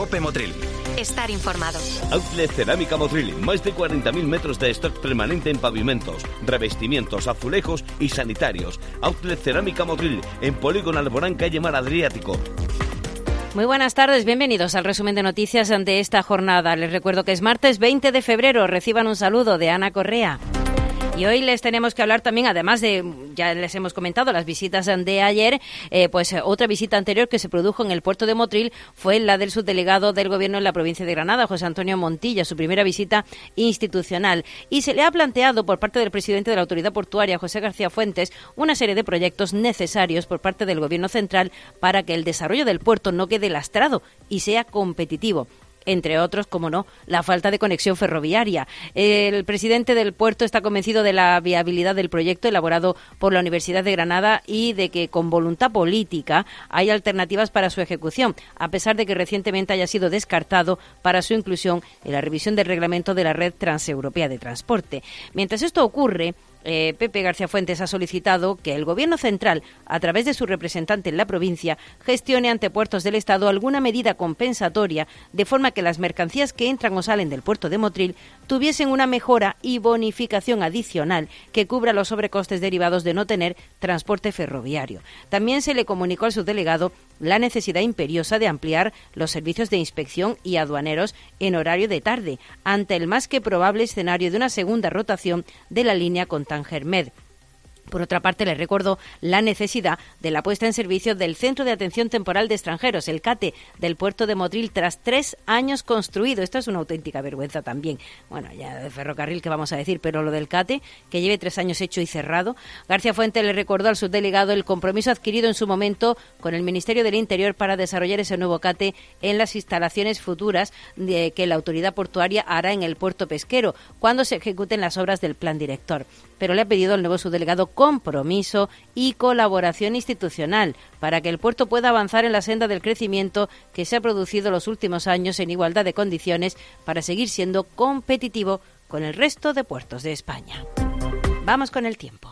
Cope Motril. Estar informado. Outlet Cerámica Motril, más de 40.000 metros de stock permanente en pavimentos, revestimientos, azulejos y sanitarios. Outlet Cerámica Motril, en Polígono Alborán, calle Mar Adriático. Muy buenas tardes, bienvenidos al resumen de noticias de esta jornada. Les recuerdo que es martes 20 de febrero. Reciban un saludo de Ana Correa. Y hoy les tenemos que hablar también, además de, ya les hemos comentado, las visitas de ayer, pues otra visita anterior que se produjo en el puerto de Motril fue la del subdelegado del Gobierno en la provincia de Granada, José Antonio Montilla, su primera visita institucional. Y se le ha planteado por parte del presidente de la Autoridad Portuaria, José García Fuentes, una serie de proyectos necesarios por parte del Gobierno central para que el desarrollo del puerto no quede lastrado y sea competitivo. Entre otros, como no, la falta de conexión ferroviaria. El presidente del puerto está convencido de la viabilidad del proyecto elaborado por la Universidad de Granada y de que con voluntad política hay alternativas para su ejecución, a pesar de que recientemente haya sido descartado para su inclusión en la revisión del reglamento de la Red Transeuropea de Transporte. Mientras esto ocurre, Pepe García Fuentes ha solicitado que el Gobierno central, a través de su representante en la provincia, gestione ante Puertos del Estado alguna medida compensatoria, de forma que las mercancías que entran o salen del puerto de Motril tuviesen una mejora y bonificación adicional que cubra los sobrecostes derivados de no tener transporte ferroviario. También se le comunicó al subdelegado la necesidad imperiosa de ampliar los servicios de inspección y aduaneros en horario de tarde, ante el más que probable escenario de una segunda rotación de la línea con Tánger-Med. Por otra parte, les recuerdo la necesidad de la puesta en servicio del Centro de Atención Temporal de Extranjeros, el CATE, del puerto de Motril, tras 3 años construido. Esto es una auténtica vergüenza también. Bueno, ya de ferrocarril, ¿qué vamos a decir? Pero lo del CATE, que lleve 3 años hecho y cerrado. García Fuentes le recordó al subdelegado el compromiso adquirido en su momento con el Ministerio del Interior para desarrollar ese nuevo CATE en las instalaciones futuras que la autoridad portuaria hará en el puerto pesquero, cuando se ejecuten las obras del plan director. Pero le ha pedido al nuevo subdelegado compromiso y colaboración institucional para que el puerto pueda avanzar en la senda del crecimiento que se ha producido los últimos años en igualdad de condiciones para seguir siendo competitivo con el resto de puertos de España. Vamos con el tiempo.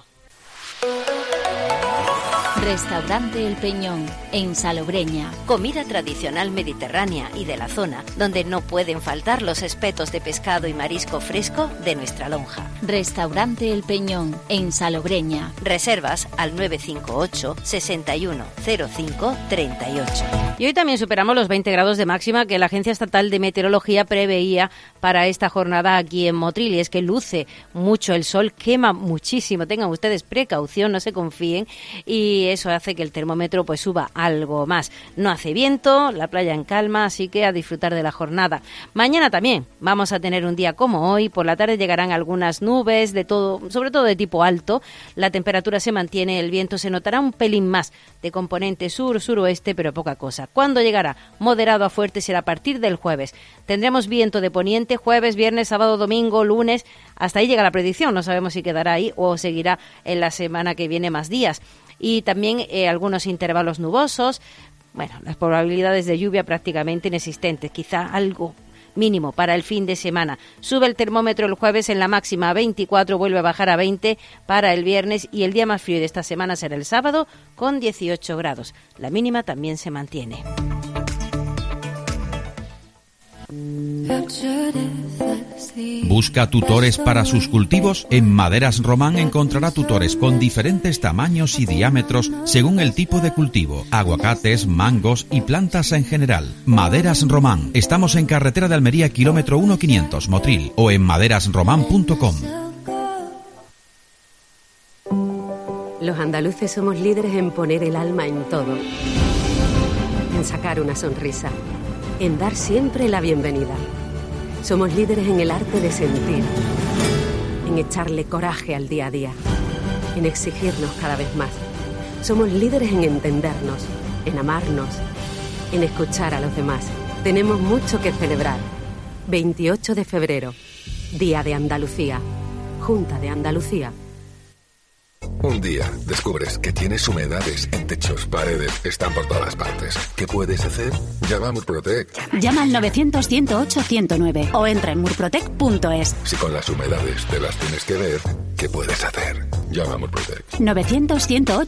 Restaurante El Peñón, en Salobreña. Comida tradicional mediterránea y de la zona, donde no pueden faltar los espetos de pescado y marisco fresco de nuestra lonja. Restaurante El Peñón, en Salobreña. Reservas al 958 61 05 38. Y hoy también superamos los 20 grados de máxima que la Agencia Estatal de Meteorología preveía para esta jornada aquí en Motril. Y es que luce mucho el sol, quema muchísimo. Tengan ustedes precaución, no se confíen. Y eso hace que el termómetro pues suba algo más. No hace viento, la playa en calma, así que a disfrutar de la jornada. Mañana también vamos a tener un día como hoy. Por la tarde llegarán algunas nubes, de todo, sobre todo de tipo alto. La temperatura se mantiene, el viento se notará un pelín más de componente sur-suroeste, pero poca cosa. ¿Cuándo llegará? Moderado a fuerte será a partir del jueves. Tendremos viento de poniente jueves, viernes, sábado, domingo, lunes. Hasta ahí llega la predicción. No sabemos si quedará ahí o seguirá en la semana que viene más días. Y también algunos intervalos nubosos. Bueno, las probabilidades de lluvia prácticamente inexistentes, quizá algo mínimo para el fin de semana. Sube el termómetro el jueves en la máxima a 24, vuelve a bajar a 20 para el viernes y el día más frío de esta semana será el sábado con 18 grados. La mínima también se mantiene. ¿Busca tutores para sus cultivos? En Maderas Román encontrará tutores con diferentes tamaños y diámetros según el tipo de cultivo, aguacates, mangos y plantas en general. Maderas Román. Estamos en carretera de Almería, kilómetro 1500, Motril, o en maderasromán.com. Los andaluces somos líderes en poner el alma en todo, en sacar una sonrisa, en dar siempre la bienvenida. Somos líderes en el arte de sentir, en echarle coraje al día a día, en exigirnos cada vez más. Somos líderes en entendernos, en amarnos, en escuchar a los demás. Tenemos mucho que celebrar. 28 de febrero, Día de Andalucía, Junta de Andalucía. Un día descubres que tienes humedades en techos, paredes, están por todas partes. ¿Qué puedes hacer? Llama a Murprotec. Llama al 900-108-109 o entra en murprotec.es. Si con las humedades te las tienes que ver, ¿qué puedes hacer? Llama a Murprotec.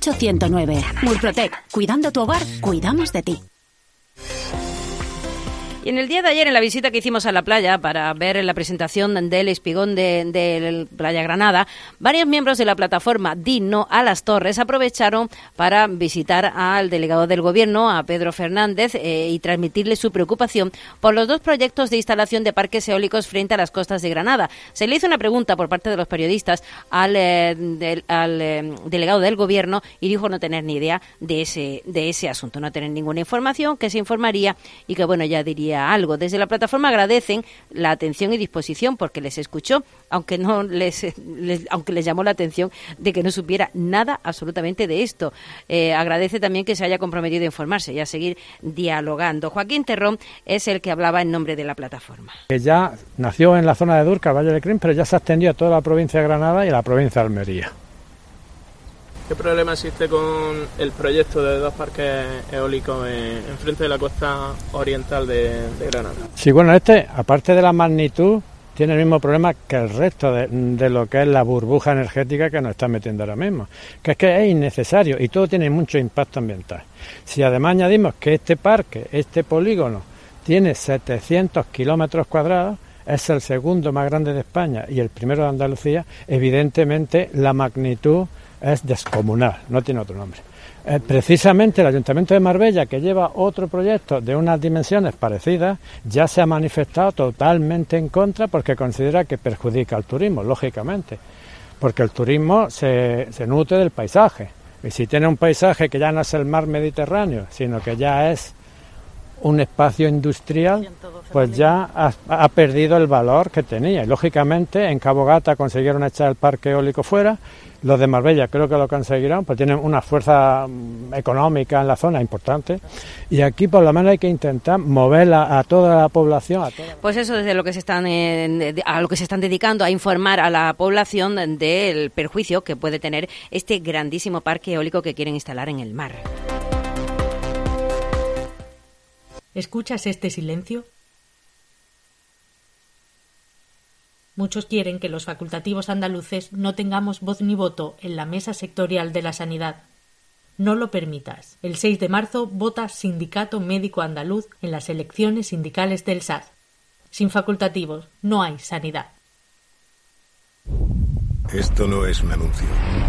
900-108-109. Murprotec. Cuidando tu hogar, cuidamos de ti. Y en el día de ayer, en la visita que hicimos a la playa para ver la presentación del espigón de Playa Granada, varios miembros de la plataforma Di No a las Torres aprovecharon para visitar al delegado del Gobierno, a Pedro Fernández, y transmitirle su preocupación por los dos proyectos de instalación de parques eólicos frente a las costas de Granada. Se le hizo una pregunta por parte de los periodistas al delegado del Gobierno y dijo no tener ni idea de ese asunto, no tener ninguna información, que se informaría y que, bueno, ya diría algo. Desde la plataforma agradecen la atención y disposición porque les escuchó, aunque les llamó la atención de que no supiera nada absolutamente de esto. Agradece también que se haya comprometido a informarse y a seguir dialogando. Joaquín Terrón es el que hablaba en nombre de la plataforma. Que ya nació en la zona de Durca, Valle de Crin, pero ya se ha extendido a toda la provincia de Granada y la provincia de Almería. ¿Qué problema existe con el proyecto de dos parques eólicos enfrente de la costa oriental de Granada? Sí, bueno, aparte de la magnitud, tiene el mismo problema que el resto de lo que es la burbuja energética que nos está metiendo ahora mismo, que es innecesario y todo tiene mucho impacto ambiental. Si además añadimos que este parque, este polígono, tiene 700 kilómetros cuadrados, es el segundo más grande de España y el primero de Andalucía, evidentemente la magnitud es descomunal, no tiene otro nombre. Precisamente el Ayuntamiento de Marbella, que lleva otro proyecto de unas dimensiones parecidas, ya se ha manifestado totalmente en contra porque considera que perjudica al turismo, lógicamente, porque el turismo se nutre del paisaje, y si tiene un paisaje que ya no es el mar Mediterráneo, sino que ya es un espacio industrial, pues ya ha perdido el valor que tenía. Y lógicamente en Cabo Gata consiguieron echar el parque eólico fuera, los de Marbella creo que lo conseguirán, pues tienen una fuerza económica en la zona importante, y aquí por lo menos hay que intentar moverla a toda la población. Pues eso es de lo que se están a lo que se están dedicando, a informar a la población del perjuicio que puede tener este grandísimo parque eólico que quieren instalar en el mar. ¿Escuchas este silencio? Muchos quieren que los facultativos andaluces no tengamos voz ni voto en la mesa sectorial de la sanidad. No lo permitas. El 6 de marzo vota Sindicato Médico Andaluz en las elecciones sindicales del SAD. Sin facultativos no hay sanidad. Esto no es un anuncio.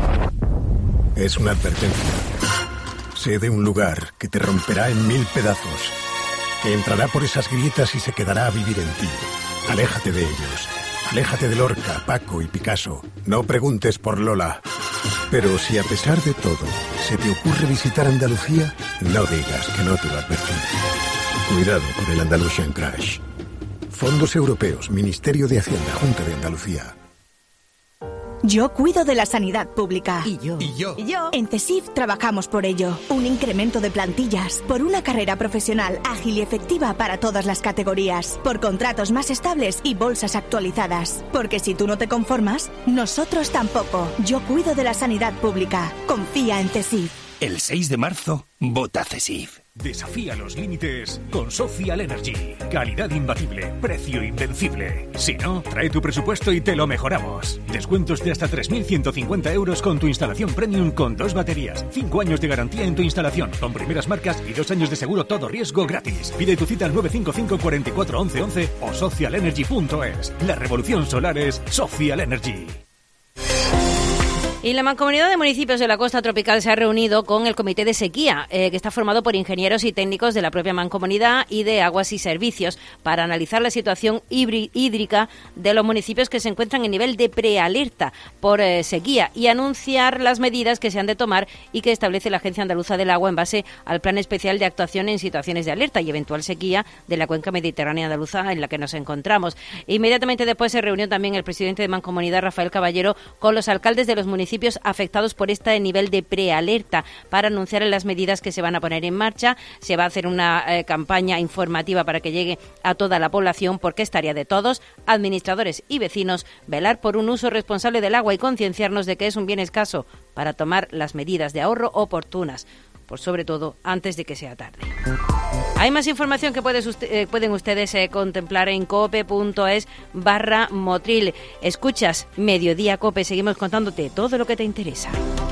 Es una advertencia. Sé de un lugar que te romperá en 1000 pedazos, que entrará por esas grietas y se quedará a vivir en ti. Aléjate de ellos. Aléjate de Lorca, Paco y Picasso. No preguntes por Lola. Pero si a pesar de todo se te ocurre visitar Andalucía, no digas que no te lo advertí. Cuidado con el Andalusian Crash. Fondos Europeos, Ministerio de Hacienda, Junta de Andalucía. Yo cuido de la sanidad pública. Y yo. En CESIF trabajamos por ello. Un incremento de plantillas, por una carrera profesional ágil y efectiva para todas las categorías, por contratos más estables y bolsas actualizadas. Porque si tú no te conformas, nosotros tampoco. Yo cuido de la sanidad pública. Confía en CESIF. El 6 de marzo, vota CESIF. Desafía los límites con Social Energy. Calidad imbatible, precio invencible. Si no, trae tu presupuesto y te lo mejoramos. Descuentos de hasta 3.150 euros con tu instalación premium con 2 baterías, 5 años de garantía en tu instalación, con primeras marcas y 2 años de seguro todo riesgo gratis. Pide tu cita al 955 44 11 11 o socialenergy.es. La revolución solar es Social Energy. Y la Mancomunidad de Municipios de la Costa Tropical se ha reunido con el Comité de Sequía, que está formado por ingenieros y técnicos de la propia Mancomunidad y de Aguas y Servicios, para analizar la situación hídrica de los municipios que se encuentran en nivel de prealerta por sequía y anunciar las medidas que se han de tomar y que establece la Agencia Andaluza del Agua en base al Plan Especial de Actuación en Situaciones de Alerta y Eventual Sequía de la Cuenca Mediterránea Andaluza en la que nos encontramos. Inmediatamente después se reunió también el presidente de Mancomunidad, Rafael Caballero, con los alcaldes de los municipios afectados por este nivel de prealerta para anunciar las medidas que se van a poner en marcha. Se va a hacer una campaña informativa para que llegue a toda la población, porque es tarea de todos, administradores y vecinos, velar por un uso responsable del agua y concienciarnos de que es un bien escaso para tomar las medidas de ahorro oportunas, por sobre todo antes de que sea tarde. Hay más información que pueden ustedes contemplar en cope.es/Motril. Escuchas Mediodía Cope, seguimos contándote todo lo que te interesa.